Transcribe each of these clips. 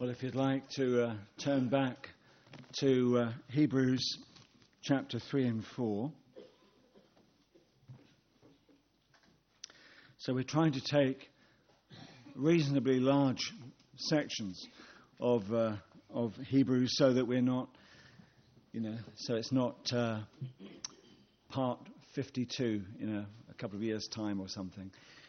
Well, if you'd like to turn back to Hebrews chapter 3 and 4. So we're trying to take reasonably large sections of Hebrews so that we're not, so it's not part 52 in a couple of years' time or something.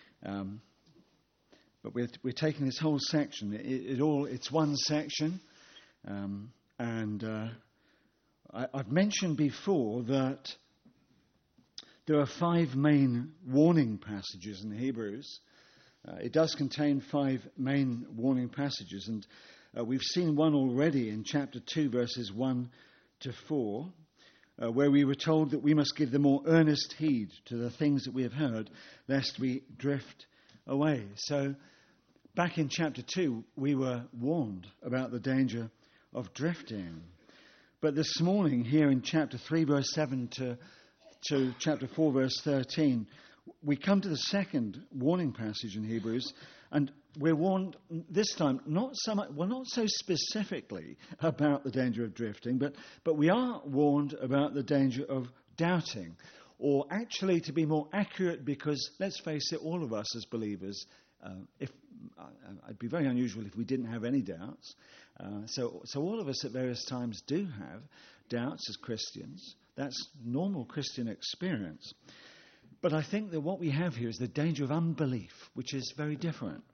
But we're taking this whole section. It's one section, and I've mentioned before that there are 5 main warning passages in Hebrews. It does contain 5 main warning passages, and we've seen one already in chapter 2, verses 1 to 4, where we were told that we must give the more earnest heed to the things that we have heard, lest we drift away. So back in chapter 2, we were warned about the danger of drifting. But this morning, here in chapter 3, verse 7 to chapter 4, verse 13, we come to the second warning passage in Hebrews, and we're warned this time not so specifically about the danger of drifting, but we are warned about the danger of doubting, or actually, to be more accurate, because let's face it, all of us as believers, it'd be very unusual if we didn't have any doubts. So all of us at various times do have doubts as Christians. That's normal Christian experience. But I think that what we have here is the danger of unbelief, which is very different.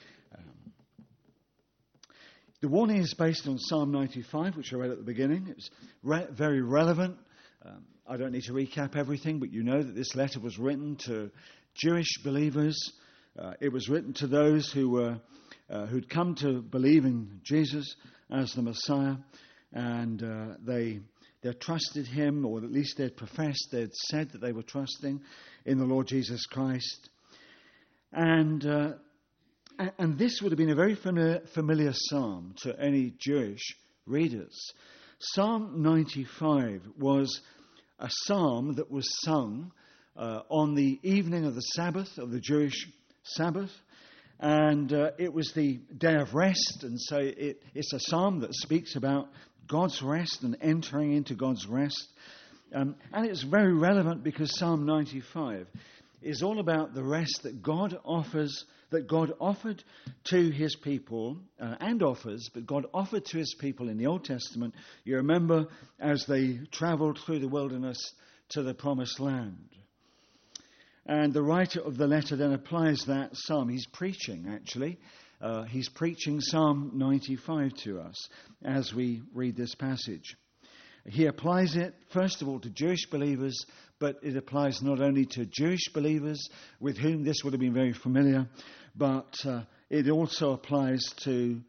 The warning is based on Psalm 95, which I read at the beginning. It was very relevant. I don't need to recap everything, but you know that this letter was written to Jewish believers. It was written to those who'd come to believe in Jesus as the Messiah, and they trusted him, or at least they'd said that they were trusting in the Lord Jesus Christ. And this would have been a very familiar psalm to any Jewish readers. Psalm 95 was a psalm that was sung on the evening of the Sabbath, of the Jewish Sabbath, and it was the day of rest, and so it's a psalm that speaks about God's rest and entering into God's rest. And it's very relevant because Psalm 95 is all about the rest that God offers, that God offered to his people, but God offered to his people in the Old Testament. You remember as they traveled through the wilderness to the promised land. And the writer of the letter then applies that psalm. He's preaching, actually. He's preaching Psalm 95 to us as we read this passage. He applies it, first of all, to Jewish believers, but it applies not only to Jewish believers with whom this would have been very familiar, but it also applies to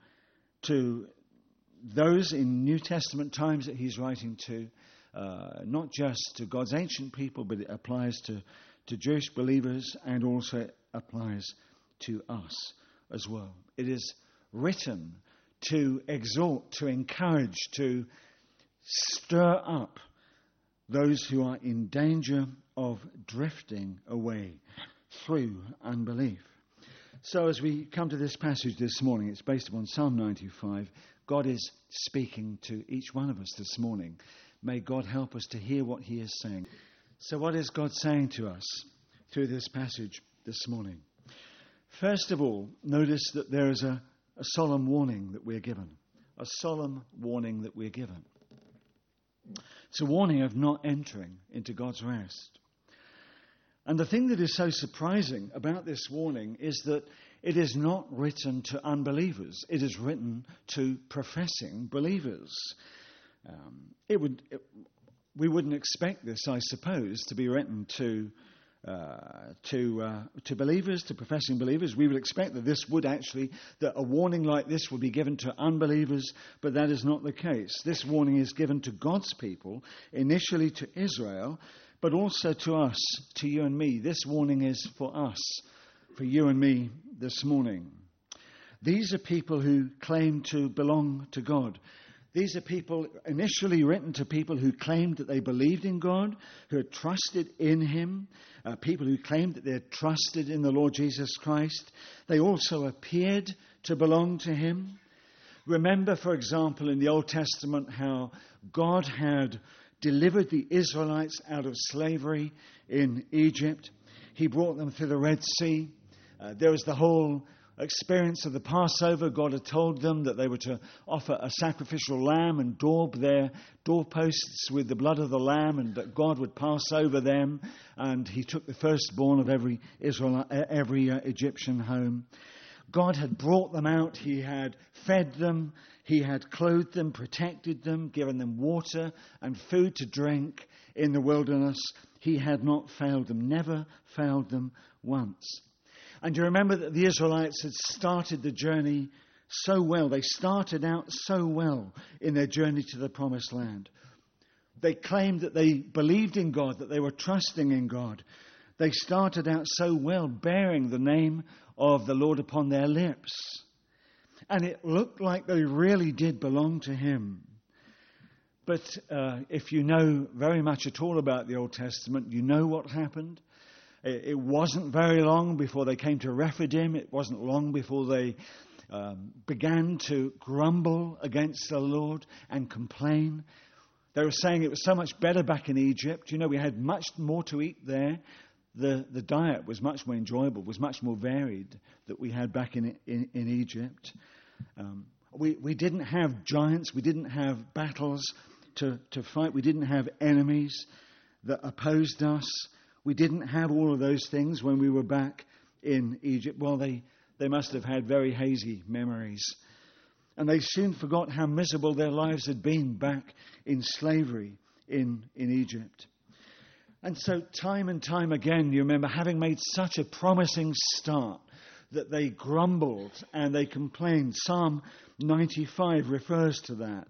those in New Testament times that he's writing to, not just to God's ancient people, but it applies to Jewish believers, and also applies to us as well. It is written to exhort, to encourage, to stir up those who are in danger of drifting away through unbelief. So as we come to this passage this morning, it's based upon Psalm 95. God is speaking to each one of us this morning. May God help us to hear what he is saying. So what is God saying to us through this passage this morning? First of all, notice that there is a solemn warning that we're given. A solemn warning that we're given. It's a warning of not entering into God's rest. And the thing that is so surprising about this warning is that it is not written to unbelievers. It is written to professing believers. We wouldn't expect this, I suppose, to be written to believers, to professing believers. We would expect that a warning like this would be given to unbelievers, but that is not the case. This warning is given to God's people, initially to Israel, but also to us, to you and me. This warning is for us, for you and me this morning. These are people who claim to belong to God. These are people initially written to people who claimed that they believed in God, who had trusted in him, people who claimed that they had trusted in the Lord Jesus Christ. They also appeared to belong to him. Remember, for example, in the Old Testament how God had delivered the Israelites out of slavery in Egypt. He brought them through the Red Sea. There was the whole experience of the Passover. God had told them that they were to offer a sacrificial lamb and daub their doorposts with the blood of the lamb, and that God would pass over them. And he took the firstborn of every Egyptian home. God had brought them out. He had fed them. He had clothed them, protected them, given them water and food to drink in the wilderness. He had not failed them, never failed them once. And you remember that the Israelites had started the journey so well. They started out so well in their journey to the promised land. They claimed that they believed in God, that they were trusting in God. They started out so well, bearing the name of the Lord upon their lips. And it looked like they really did belong to him. But if you know very much at all about the Old Testament, you know what happened. It wasn't very long before they came to Rephidim. It wasn't long before they began to grumble against the Lord and complain. They were saying it was so much better back in Egypt. You know, we had much more to eat there. The diet was much more enjoyable, was much more varied that we had back in Egypt. We didn't have giants. We didn't have battles to fight. We didn't have enemies that opposed us. We didn't have all of those things when we were back in Egypt. Well, they must have had very hazy memories. And they soon forgot how miserable their lives had been back in slavery in Egypt. And so time and time again, you remember, having made such a promising start, that they grumbled and they complained. Psalm 95 refers to that.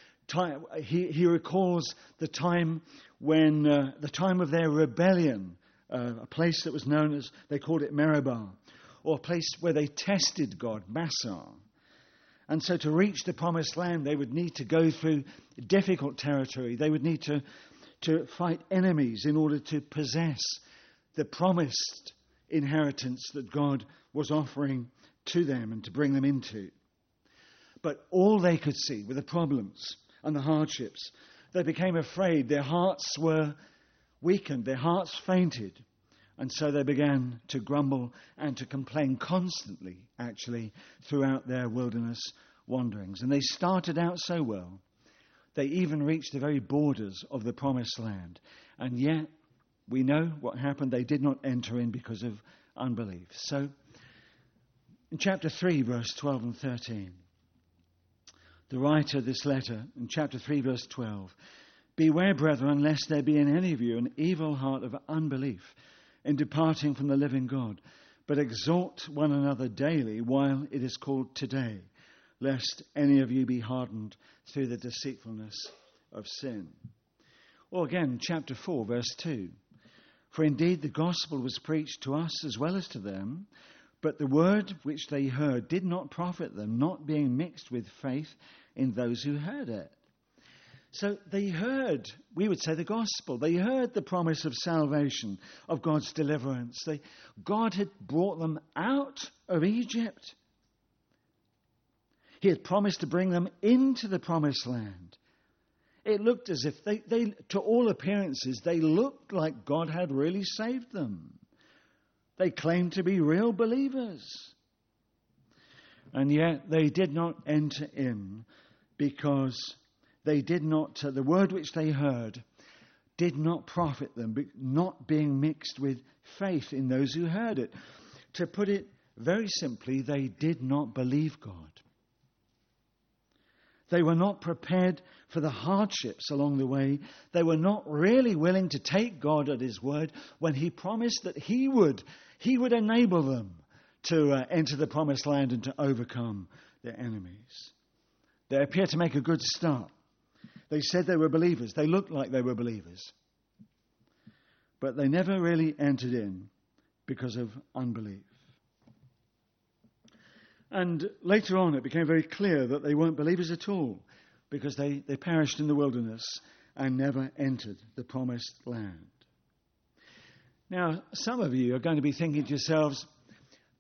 He recalls the time when, the time of their rebellion, a place that was known as, they called it Meribah, or a place where they tested God, Massah. And so to reach the promised land, they would need to go through difficult territory. They would need to fight enemies in order to possess the promised inheritance that God was offering to them and to bring them into. But all they could see were the problems and the hardships. They became afraid. Their hearts were weakened. Their hearts fainted. And so they began to grumble and to complain constantly, actually, throughout their wilderness wanderings. And they started out so well. They even reached the very borders of the promised land. And yet, we know what happened. They did not enter in because of unbelief. So, in chapter 3, verse 12 and 13, the writer of this letter, in chapter 3, verse 12, "Beware, brethren, lest there be in any of you an evil heart of unbelief in departing from the living God. But exhort one another daily while it is called today, lest any of you be hardened through the deceitfulness of sin." Or again, chapter 4, verse 2. "For indeed the gospel was preached to us as well as to them, but the word which they heard did not profit them, not being mixed with faith in those who heard it." So they heard, we would say, the gospel. They heard the promise of salvation, of God's deliverance. God had brought them out of Egypt. He had promised to bring them into the promised land. It looked as if they, to all appearances, they looked like God had really saved them. They claimed to be real believers. And yet they did not enter in because they did not, the word which they heard did not profit them, not being mixed with faith in those who heard it. To put it very simply, they did not believe God. They were not prepared for the hardships along the way. They were not really willing to take God at his word when he promised that he would enable them to enter the promised land and to overcome their enemies. They appear to make a good start. They said they were believers. They looked like they were believers. But they never really entered in because of unbelief. And later on, it became very clear that they weren't believers at all because they perished in the wilderness and never entered the promised land. Now, some of you are going to be thinking to yourselves,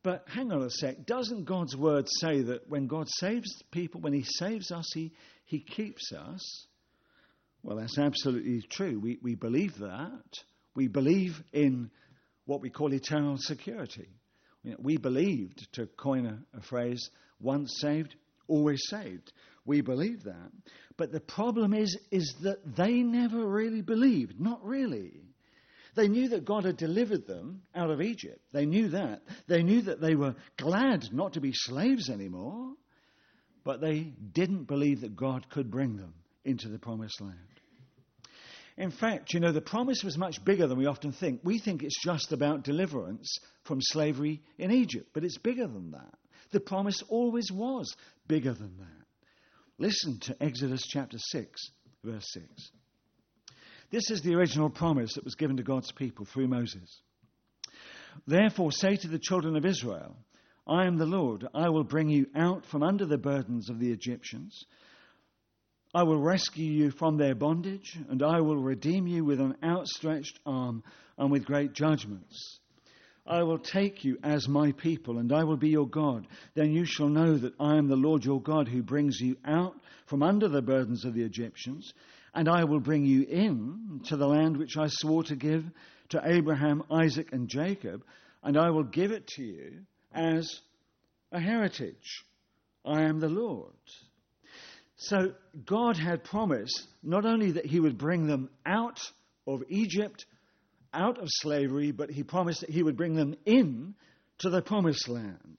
But hang on a sec. Doesn't God's word say that when God saves people, when he saves us, he keeps us? Well, that's absolutely true. We believe that. We believe in what we call eternal security. We believed, to coin a phrase, once saved, always saved. We believe that. But the problem is that they never really believed. Not really. They knew that God had delivered them out of Egypt. They knew that. They knew that they were glad not to be slaves anymore. But they didn't believe that God could bring them into the promised land. In fact, the promise was much bigger than we often think. We think it's just about deliverance from slavery in Egypt, but it's bigger than that. The promise always was bigger than that. Listen to Exodus chapter 6, verse 6. This is the original promise that was given to God's people through Moses. Therefore say to the children of Israel, I am the Lord. I will bring you out from under the burdens of the Egyptians. I will rescue you from their bondage, and I will redeem you with an outstretched arm and with great judgments. I will take you as my people, and I will be your God. Then you shall know that I am the Lord your God, who brings you out from under the burdens of the Egyptians, and I will bring you in to the land which I swore to give to Abraham, Isaac, and Jacob, and I will give it to you as a heritage. I am the Lord. So God had promised not only that he would bring them out of Egypt, out of slavery, but he promised that he would bring them in to the promised land.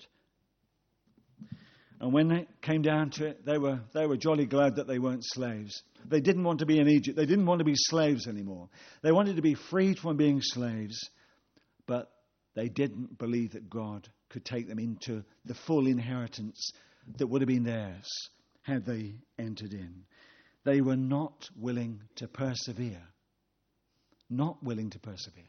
And when it came down to it, they were jolly glad that they weren't slaves. They didn't want to be in Egypt. They didn't want to be slaves anymore. They wanted to be freed from being slaves, but they didn't believe that God could take them into the full inheritance that would have been theirs had they entered in. They were not willing to persevere. Not willing to persevere.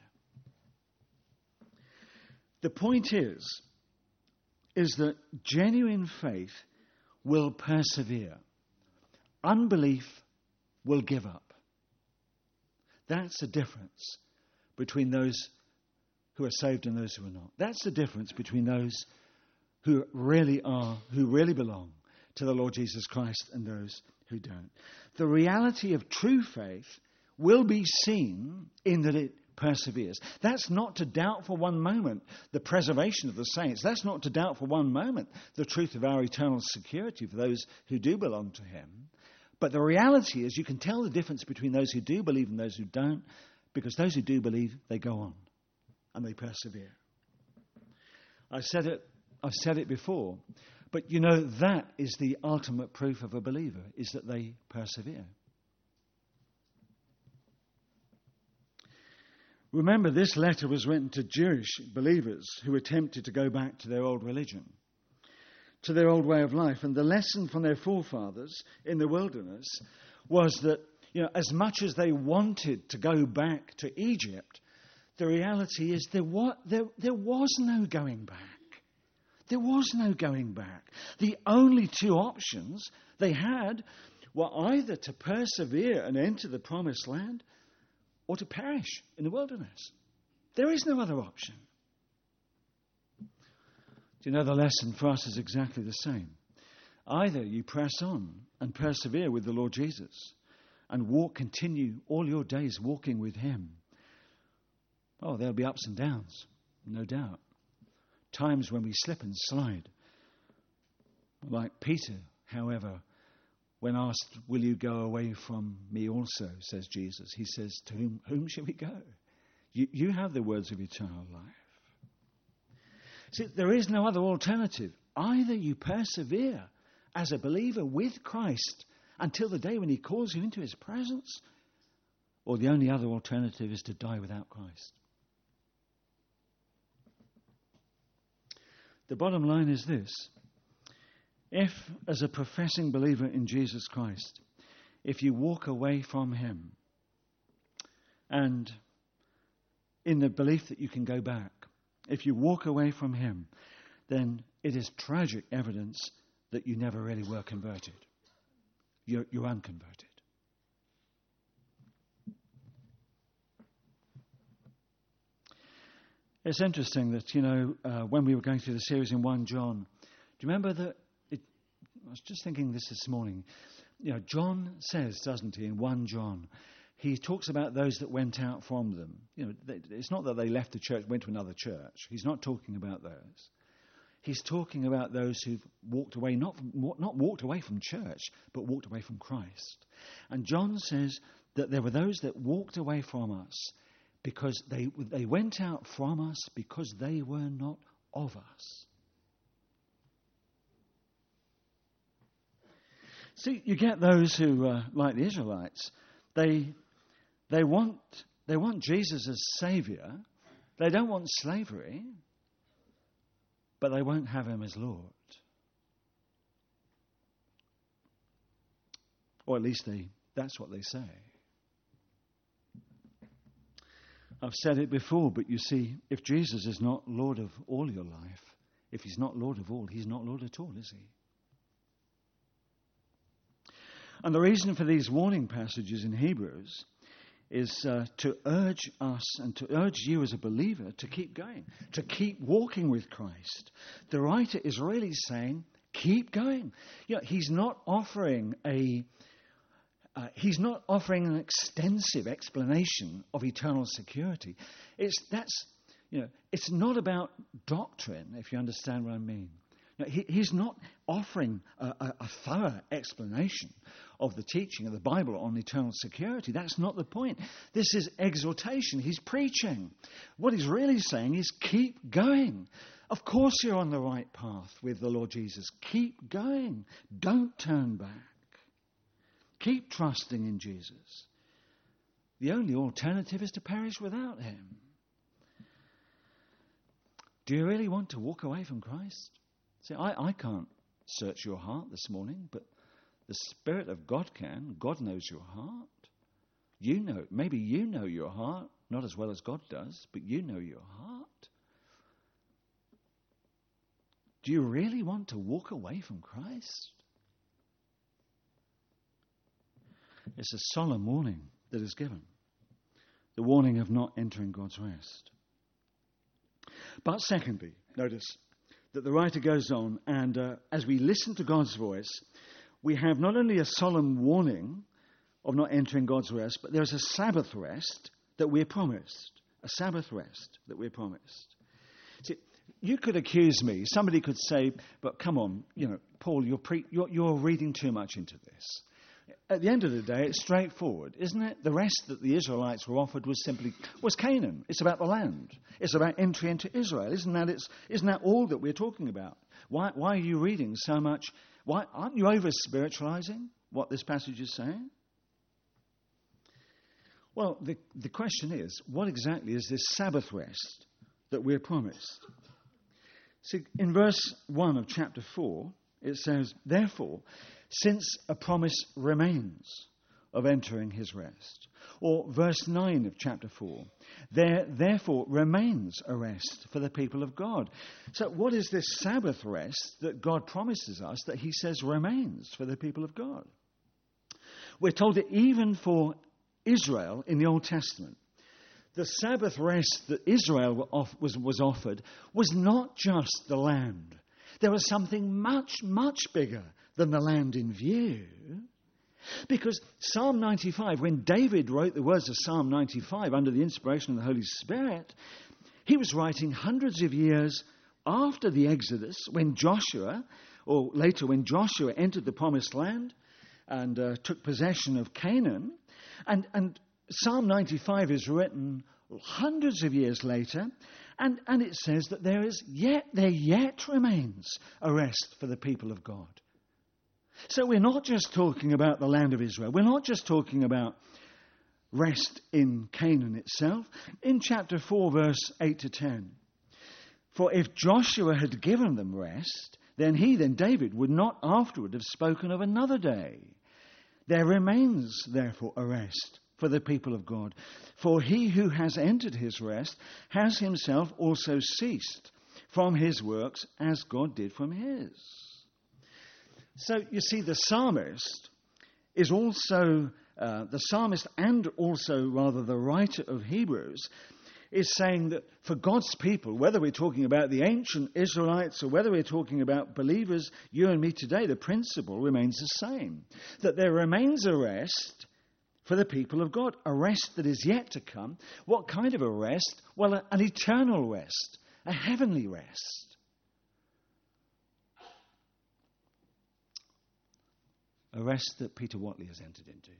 The point is that genuine faith will persevere. Unbelief will give up. That's the difference between those who are saved and those who are not. That's the difference between those who really belong to the Lord Jesus Christ and those who don't. The reality of true faith will be seen in that it perseveres. That's not to doubt for one moment the preservation of the saints. That's not to doubt for one moment the truth of our eternal security for those who do belong to him. But the reality is you can tell the difference between those who do believe and those who don't, because those who do believe, they go on and they persevere. I've said it before, but that is the ultimate proof of a believer, is that they persevere. Remember, this letter was written to Jewish believers who attempted to go back to their old religion, to their old way of life. And the lesson from their forefathers in the wilderness was that, as much as they wanted to go back to Egypt, the reality is there was no going back. There was no going back. The only two options they had were either to persevere and enter the promised land, or to perish in the wilderness. There is no other option. Do you know the lesson for us is exactly the same? Either you press on and persevere with the Lord Jesus and continue all your days walking with him. Oh, there'll be ups and downs, no doubt. Times when we slip and slide. Like Peter, however, when asked, will you go away from me also, says Jesus. He says, to whom shall we go? You have the words of eternal life. See, there is no other alternative. Either you persevere as a believer with Christ until the day when he calls you into his presence, or the only other alternative is to die without Christ. The bottom line is this. If, as a professing believer in Jesus Christ, if you walk away from him and in the belief that you can go back, if you walk away from him, then it is tragic evidence that you never really were converted. You're unconverted. It's interesting that, when we were going through the series in 1 John, do you remember that? I was just thinking this morning. John says, doesn't he, in 1 John, he talks about those that went out from them. It's not that they left the church, went to another church. He's not talking about those. He's talking about those who've walked away, not walked away from church, but walked away from Christ. And John says that there were those that walked away from us because they went out from us because they were not of us. See, you get those who, like the Israelites, they want Jesus as Saviour. They don't want slavery, but they won't have him as Lord. Or at least that's what they say. I've said it before, but you see, if Jesus is not Lord of all your life, if he's not Lord of all, he's not Lord at all, is he? And the reason for these warning passages in Hebrews is to urge us and to urge you as a believer to keep going, to keep walking with Christ. The writer is really saying, keep going. He's not offering an extensive explanation of eternal security. It's not about doctrine, if you understand what I mean. He's not offering a thorough explanation of the teaching of the Bible on eternal security. That's not the point. This is exhortation. He's preaching. What he's really saying is keep going. Of course you're on the right path with the Lord Jesus. Keep going. Don't turn back. Keep trusting in Jesus. The only alternative is to perish without him. Do you really want to walk away from Christ? See, I can't search your heart this morning, but the Spirit of God can. God knows your heart. Maybe you know your heart, not as well as God does, but you know your heart. Do you really want to walk away from Christ? It's a solemn warning that is given. The warning of not entering God's rest. But secondly, notice that the writer goes on, and as we listen to God's voice, we have not only a solemn warning of not entering God's rest, but there's a Sabbath rest that we're promised. A Sabbath rest that we're promised. See, you could accuse me. Somebody could say, but come on, Paul, you're reading too much into this. At the end of the day, it's straightforward, isn't it? The rest that the Israelites were offered was Canaan. It's about the land. It's about entry into Israel. Isn't that all that we're talking about? Why are you reading so much? Why aren't you over-spiritualizing what this passage is saying? Well, the question is, what exactly is this Sabbath rest that we're promised? See, in verse 1 of chapter 4, it says, therefore, since a promise remains of entering his rest. Or verse 9 of chapter 4, there therefore remains a rest for the people of God. So what is this Sabbath rest that God promises us that he says remains for the people of God? We're told that even for Israel in the Old Testament, the Sabbath rest that Israel was offered was not just the land. There was something much, much bigger than the land in view. Because Psalm 95, when David wrote the words of Psalm 95 under the inspiration of the Holy Spirit, he was writing hundreds of years after the Exodus, when Joshua entered the Promised Land and took possession of Canaan. And Psalm 95 is written hundreds of years later, and it says that there yet remains a rest for the people of God. So we're not just talking about the land of Israel. We're not just talking about rest in Canaan itself. In chapter 4, verse 8 to 10, for if Joshua had given them rest, then David, would not afterward have spoken of another day. There remains, therefore, a rest for the people of God. For he who has entered his rest has himself also ceased from his works as God did from his. So you see, the psalmist and also the writer of Hebrews is saying that for God's people, whether we're talking about the ancient Israelites or whether we're talking about believers, you and me today, the principle remains the same. That there remains a rest for the people of God, a rest that is yet to come. What kind of a rest? Well, an eternal rest, a heavenly rest. A rest that Peter Whatley has entered into.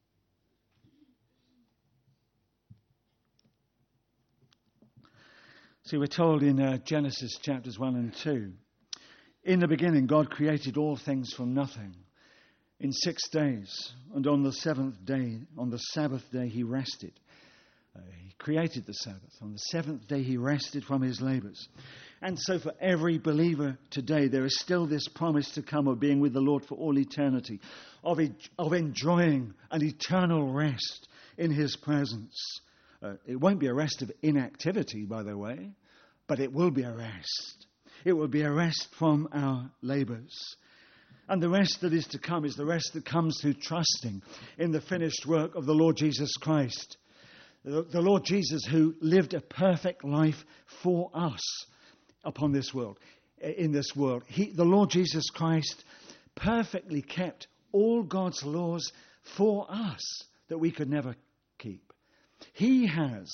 See, we're told in Genesis chapters 1 and 2, in the beginning God created all things from nothing in 6 days, and on the seventh day, on the Sabbath day, he rested. He created the Sabbath. On the seventh day, he rested from his labors. And so for every believer today, there is still this promise to come of being with the Lord for all eternity, of enjoying an eternal rest in his presence. It won't be a rest of inactivity, by the way, but it will be a rest. It will be a rest from our labors. And the rest that is to come is the rest that comes through trusting in the finished work of the Lord Jesus Christ. The Lord Jesus who lived a perfect life for us upon this world, in this world. The Lord Jesus Christ perfectly kept all God's laws for us that we could never keep. He has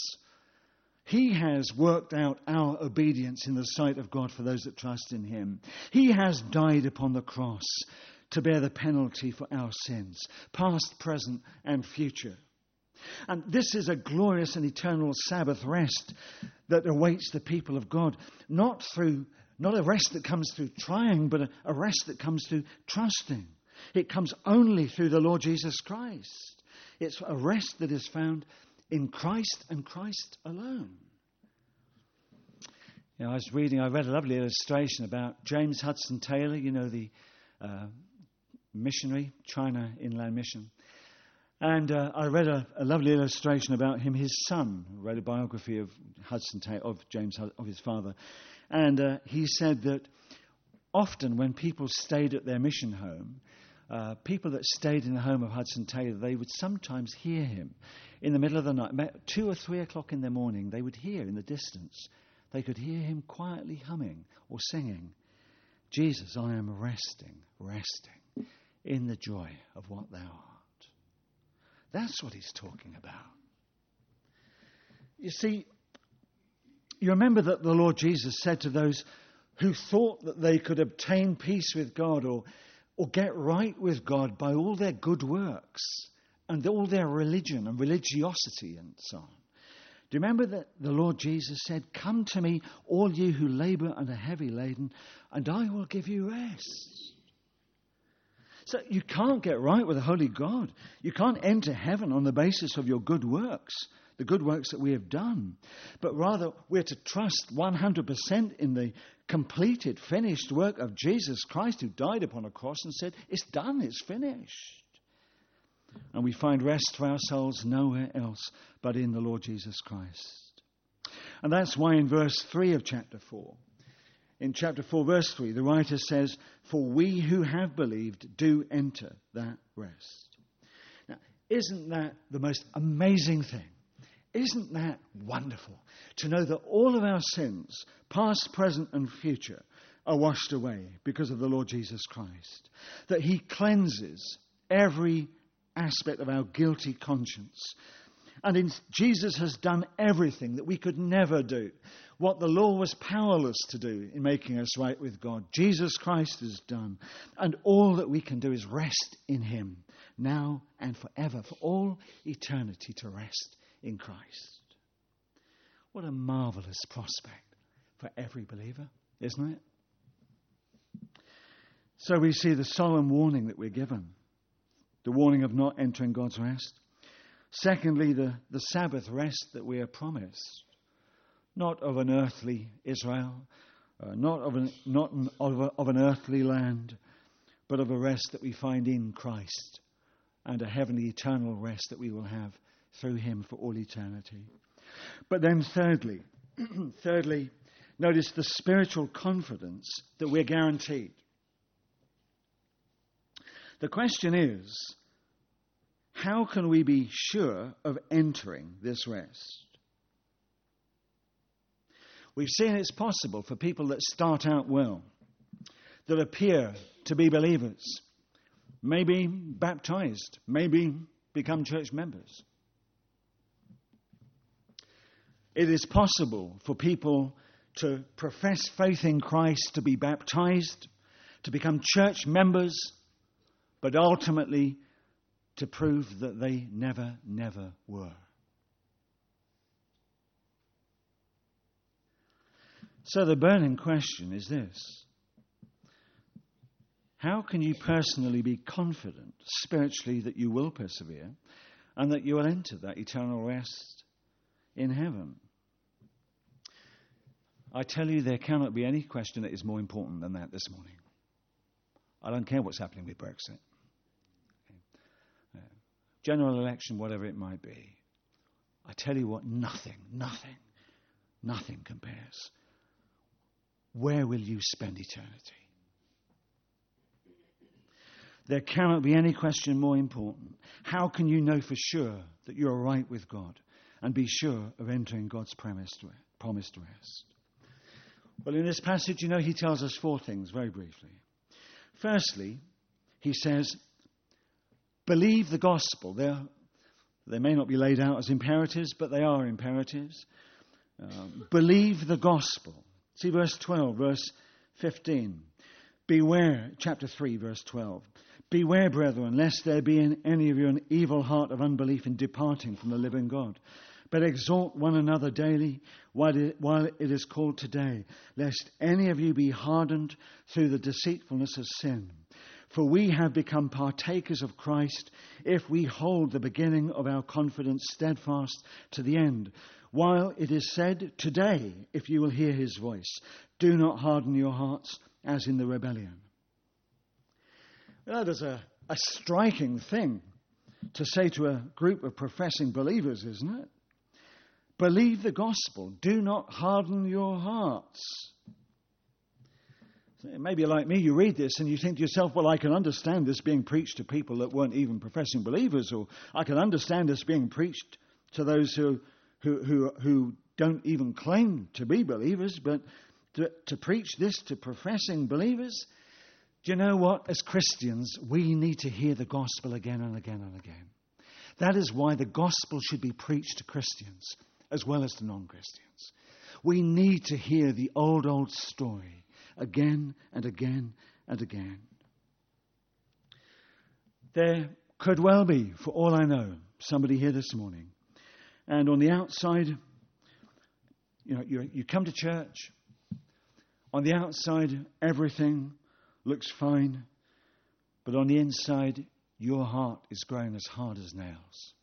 worked out our obedience in the sight of God for those that trust in him. He has died upon the cross to bear the penalty for our sins, past, present, and future. And this is a glorious and eternal Sabbath rest that awaits the people of God, not a rest that comes through trying, but a rest that comes through trusting. It comes only through the Lord Jesus Christ. It's a rest that is found in Christ and Christ alone. You know, I read a lovely illustration about James Hudson Taylor, the missionary, China Inland Mission. And I read a lovely illustration about him. His son wrote a biography of Hudson Taylor, of his father. And he said that often when people stayed at their mission home, people that stayed in the home of Hudson Taylor, they would sometimes hear him in the middle of the night, about 2 or 3 o'clock in the morning. They would hear in the distance, they could hear him quietly humming or singing, "Jesus, I am resting in the joy of what thou art." That's what he's talking about. You see, you remember that the Lord Jesus said to those who thought that they could obtain peace with God or get right with God by all their good works and all their religion and religiosity and so on. Do you remember that the Lord Jesus said, "Come to me, all you who labor and are heavy laden, and I will give you rest." So you can't get right with a holy God. You can't enter heaven on the basis of your good works, the good works that we have done. But rather, we're to trust 100% in the completed, finished work of Jesus Christ, who died upon a cross and said, "It's done, it's finished." And we find rest for our souls nowhere else but in the Lord Jesus Christ. And that's why in verse 3 of chapter 4, in chapter 4, verse 3, the writer says, "For we who have believed do enter that rest." Now, isn't that the most amazing thing? Isn't that wonderful to know that all of our sins, past, present, and future, are washed away because of the Lord Jesus Christ? That he cleanses every aspect of our guilty conscience. And Jesus has done everything that we could never do. What the law was powerless to do in making us right with God, Jesus Christ has done. And all that we can do is rest in him, now and forever, for all eternity to rest in Christ. What a marvelous prospect for every believer, isn't it? So we see the solemn warning that we're given, the warning of not entering God's rest. Secondly, the Sabbath rest that we are promised, not of an earthly Israel, not of an earthly land, but of a rest that we find in Christ and a heavenly eternal rest that we will have through him for all eternity. But then thirdly, notice the spiritual confidence that we're guaranteed. The question is, how can we be sure of entering this rest? We've seen it's possible for people that start out well, that appear to be believers, maybe baptized, maybe become church members. It is possible for people to profess faith in Christ, to be baptized, to become church members, but ultimately to prove that they never were. So the burning question is this: how can you personally be confident spiritually that you will persevere and that you will enter that eternal rest in heaven? I tell you, there cannot be any question that is more important than that this morning. I don't care what's happening with Brexit. General election, whatever it might be. I tell you what, nothing compares. Where will you spend eternity? There cannot be any question more important. How can you know for sure that you're right with God and be sure of entering God's promised rest? Well, in this passage, he tells us 4 things very briefly. Firstly, he says, believe the gospel. They may not be laid out as imperatives, but they are imperatives. Believe the gospel. See verse 12, verse 15. Beware, chapter 3, verse 12. Beware, brethren, lest there be in any of you an evil heart of unbelief in departing from the living God. But exhort one another daily while it is called today, lest any of you be hardened through the deceitfulness of sin. For we have become partakers of Christ if we hold the beginning of our confidence steadfast to the end. While it is said, today, if you will hear his voice, do not harden your hearts as in the rebellion. That is a striking thing to say to a group of professing believers, isn't it? Believe the gospel. Do not harden your hearts. Maybe like me, you read this and you think to yourself, well, I can understand this being preached to people that weren't even professing believers, or I can understand this being preached to those who don't even claim to be believers, but to preach this to professing believers, do you know what? As Christians, we need to hear the gospel again and again and again. That is why the gospel should be preached to Christians as well as to non-Christians. We need to hear the old story again and again and again. There could well be, for all I know, somebody here this morning, and on the outside, you come to church. On the outside, everything looks fine, but on the inside, your heart is growing as hard as nails.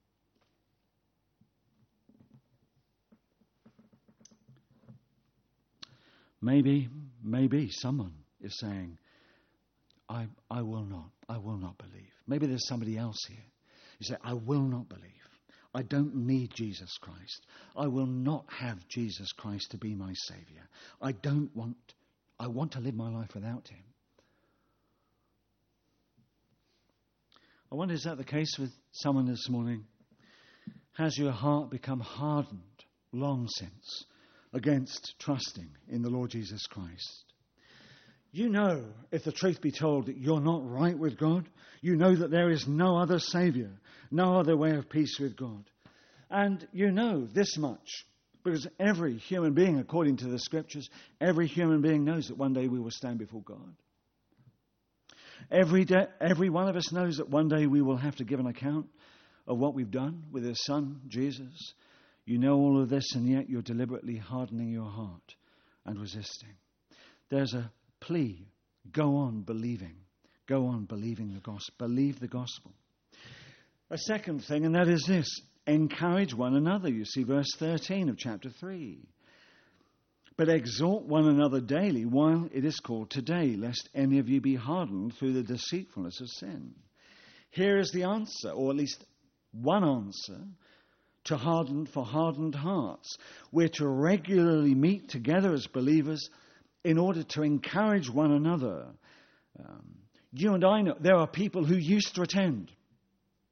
Maybe someone is saying, I will not believe. Maybe there's somebody else here. You say, I will not believe. I don't need Jesus Christ. I will not have Jesus Christ to be my Savior. I want to live my life without him. I wonder, is that the case with someone this morning? Has your heart become hardened long since against trusting in the Lord Jesus Christ? You know, if the truth be told, that you're not right with God. You know that there is no other Saviour, no other way of peace with God. And you know this much, because every human being, according to the Scriptures, every human being knows that one day we will stand before God. Every one of us knows that one day we will have to give an account of what we've done with his Son, Jesus. You know all of this, and yet you're deliberately hardening your heart and resisting. There's a plea. Go on believing. Go on believing the gospel. Believe the gospel. A second thing, and that is this. Encourage one another. You see verse 13 of chapter 3. But exhort one another daily while it is called today, lest any of you be hardened through the deceitfulness of sin. Here is the answer, or at least one answer, to hardened hearts. We're to regularly meet together as believers in order to encourage one another. You and I know there are people who used to attend.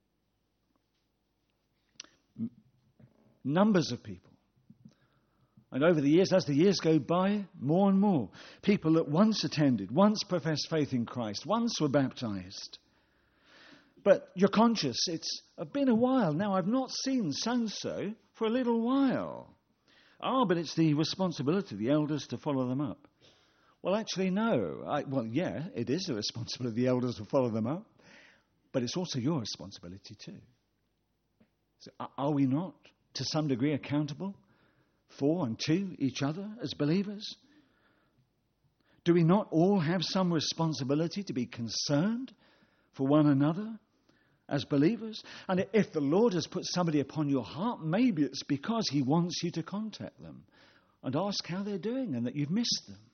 Numbers of people. And over the years, as the years go by, more and more people that once attended, once professed faith in Christ, once were baptized. But you're conscious, it's been a while now, I've not seen so-and-so for a little while. But it's the responsibility of the elders to follow them up. Well, actually, no. It is the responsibility of the elders to follow them up, but it's also your responsibility too. So are we not, to some degree, accountable for and to each other as believers? Do we not all have some responsibility to be concerned for one another as believers? And if the Lord has put somebody upon your heart, maybe it's because he wants you to contact them and ask how they're doing and that you've missed them.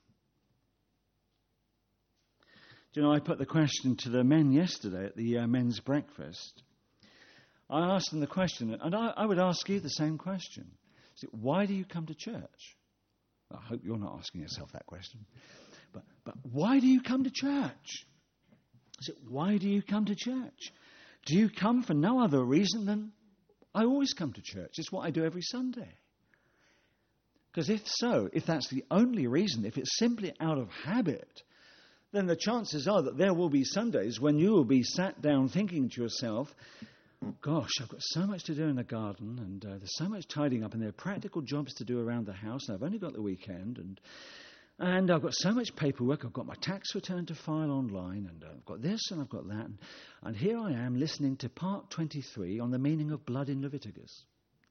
Do you know, I put the question to the men yesterday at the men's breakfast. I asked them the question, and I would ask you the same question. Why do you come to church? I hope you're not asking yourself that question. But why do you come to church? Why do you come to church? Do you come for no other reason than I always come to church? It's what I do every Sunday. Because if that's the only reason, if it's simply out of habit, then the chances are that there will be Sundays when you will be sat down thinking to yourself, gosh, I've got so much to do in the garden, and there's so much tidying up, and there are practical jobs to do around the house, and I've only got the weekend, and I've got so much paperwork. I've got my tax return to file online, and I've got this and I've got that. And here I am listening to part 23 on the meaning of blood in Leviticus.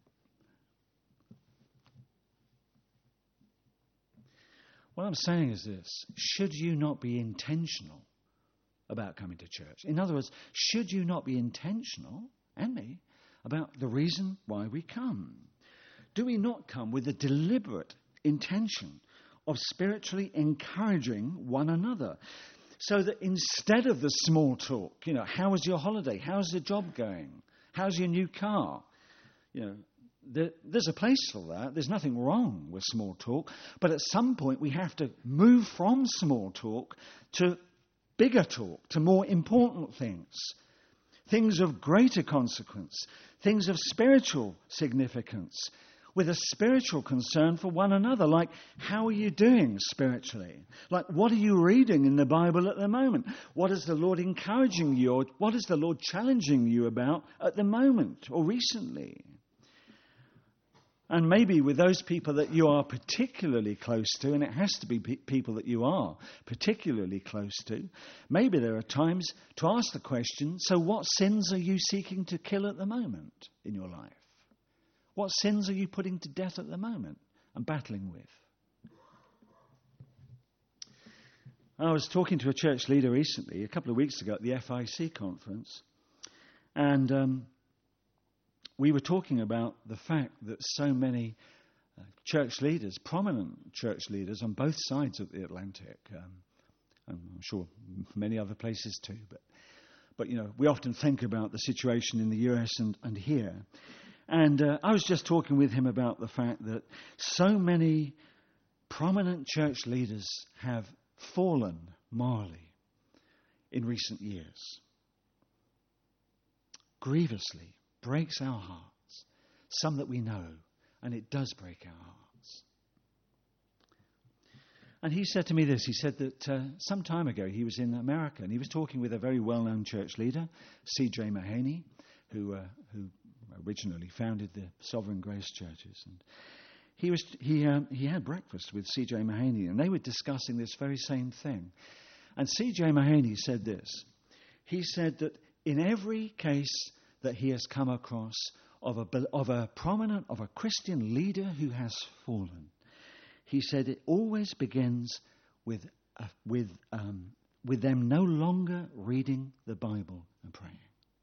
What I'm saying is this: should you not be intentional about coming to church? In other words, should you not be intentional, and me, about the reason why we come? Do we not come with a deliberate intention of spiritually encouraging one another? So that instead of the small talk, how was your holiday? How's the job going? How's your new car? There's a place for that. There's nothing wrong with small talk. But at some point we have to move from small talk to bigger talk, to more important things of greater consequence, things of spiritual significance, with a spiritual concern for one another, like how are you doing spiritually? Like what are you reading in the Bible at the moment? What is the Lord encouraging you, or what is the Lord challenging you about at the moment or recently? And maybe with those people that you are particularly close to, and it has to be people that you are particularly close to, maybe there are times to ask the question, so what sins are you seeking to kill at the moment in your life? What sins are you putting to death at the moment and battling with? I was talking to a church leader recently, a couple of weeks ago at the FIC conference, and we were talking about the fact that so many church leaders, prominent church leaders on both sides of the Atlantic, I'm sure many other places too, but we often think about the situation in the US and here. And I was just talking with him about the fact that so many prominent church leaders have fallen morally in recent years. Grievously breaks our hearts, some that we know, and it does break our hearts. And he said to me this, he said that some time ago he was in America and he was talking with a very well-known church leader, C.J. Mahaney, who originally founded the Sovereign Grace Churches. And he had breakfast with C.J. Mahaney, and they were discussing this very same thing. And C.J. Mahaney said this. He said that in every case that he has come across of a Christian leader who has fallen, he said it always begins with them no longer reading the Bible and praying.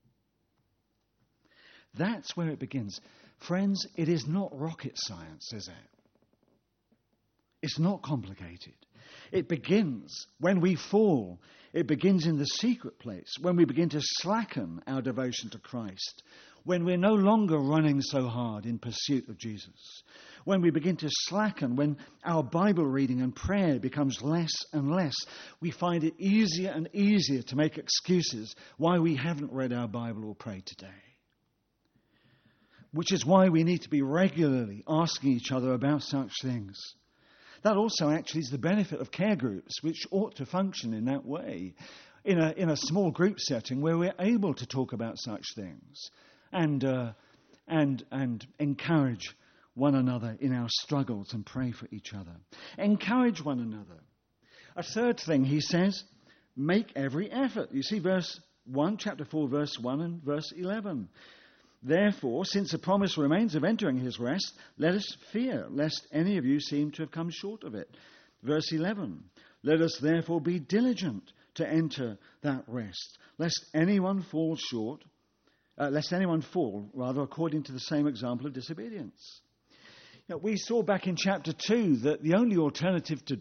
That's where it begins. Friends, it is not rocket science, is it? It's not complicated. It begins when we fall. It begins in the secret place, when we begin to slacken our devotion to Christ, when we're no longer running so hard in pursuit of Jesus, when we begin to slacken, when our Bible reading and prayer becomes less and less. We find it easier and easier to make excuses why we haven't read our Bible or prayed today. which is why we need to be regularly asking each other about such things. That also actually is the benefit of care groups, which ought to function in that way, in a small group setting where we're able to talk about such things and encourage one another in our struggles and pray for each other. Encourage one another. A third thing he says, make every effort. You see verse 1, chapter 4, verse 1 and verse 11. Therefore, since the promise remains of entering his rest, let us fear, lest any of you seem to have come short of it. Verse 11, let us therefore be diligent to enter that rest, lest anyone fall according to the same example of disobedience. Now, we saw back in chapter 2 that the only alternative to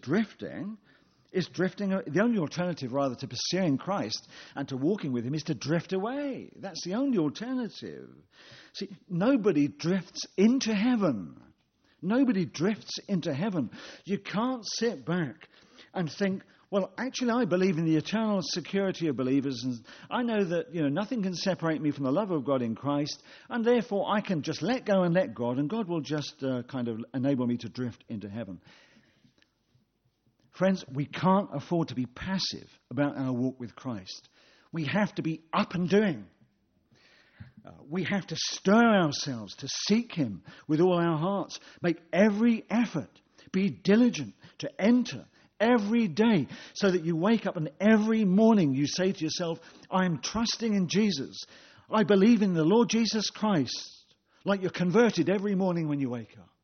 the only alternative rather to pursuing Christ and to walking with him is to drift away. That's the only alternative. See, nobody drifts into heaven. Nobody drifts into heaven. You can't sit back and think, well, actually, I believe in the eternal security of believers, and I know that nothing can separate me from the love of God in Christ, and therefore I can just let go and let God, and God will just kind of enable me to drift into heaven. Friends, we can't afford to be passive about our walk with Christ. We have to be up and doing. We have to stir ourselves to seek him with all our hearts. Make every effort. Be diligent to enter every day so that you wake up and every morning you say to yourself, I am trusting in Jesus. I believe in the Lord Jesus Christ. Like you're converted every morning when you wake up.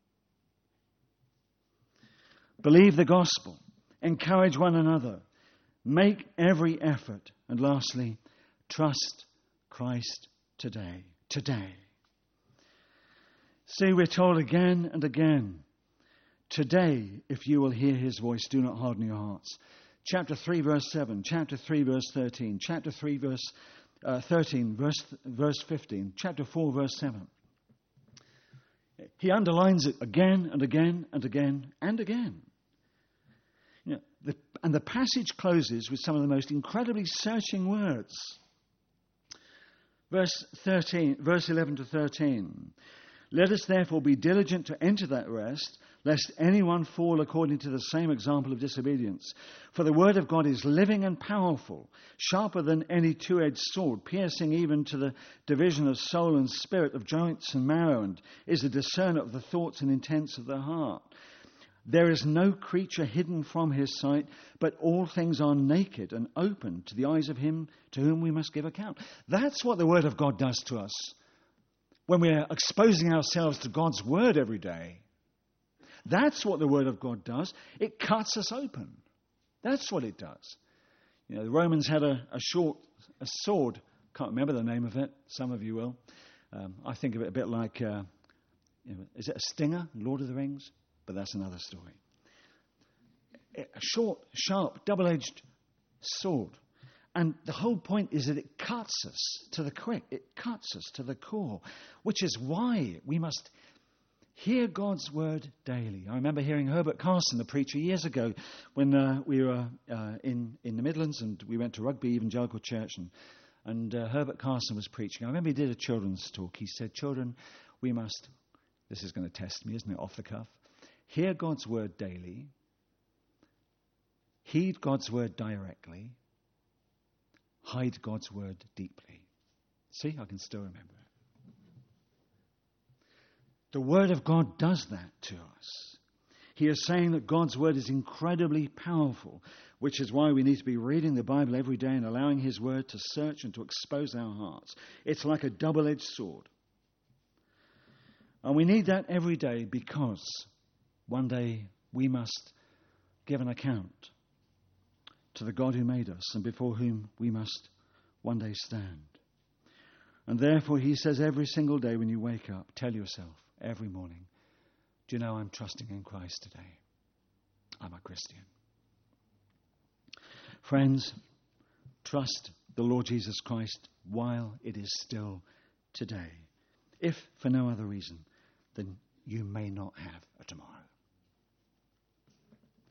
Believe the gospel. Encourage one another. Make every effort. And lastly, trust Christ today. Today. See, we're told again and again, today, if you will hear his voice, do not harden your hearts. Chapter 3, verse 7. Chapter 3, verse 13. Chapter 3, verse 13, verse 15. Chapter 4, verse 7. He underlines it again and again and again and again. And the passage closes with some of the most incredibly searching words. Verse 11 to 13. Let us therefore be diligent to enter that rest, lest anyone fall according to the same example of disobedience. For the word of God is living and powerful, sharper than any two-edged sword, piercing even to the division of soul and spirit, of joints and marrow, and is a discerner of the thoughts and intents of the heart. There is no creature hidden from his sight, but all things are naked and open to the eyes of him to whom we must give account. That's what the word of God does to us. When we're exposing ourselves to God's word every day, that's what the word of God does. It cuts us open. That's what it does. The Romans had a sword. Can't remember the name of it. Some of you will. I think of it a bit like, is it a stinger, Lord of the Rings? But that's another story. A short, sharp, double-edged sword. And the whole point is that it cuts us to the quick. It cuts us to the core, which is why we must hear God's word daily. I remember hearing Herbert Carson, the preacher, years ago when we were in the Midlands and we went to Rugby Evangelical Church and Herbert Carson was preaching. I remember he did a children's talk. He said, children, we must, this is going to test me, isn't it, off the cuff, hear God's word daily, heed God's word directly, hide God's word deeply. See, I can still remember it. The word of God does that to us. He is saying that God's word is incredibly powerful, which is why we need to be reading the Bible every day and allowing his word to search and to expose our hearts. It's like a double-edged sword. And we need that every day because one day we must give an account to the God who made us and before whom we must one day stand. And therefore he says every single day when you wake up, tell yourself every morning, do you know I'm trusting in Christ today? I'm a Christian. Friends, trust the Lord Jesus Christ while it is still today. If for no other reason, then you may not have a tomorrow.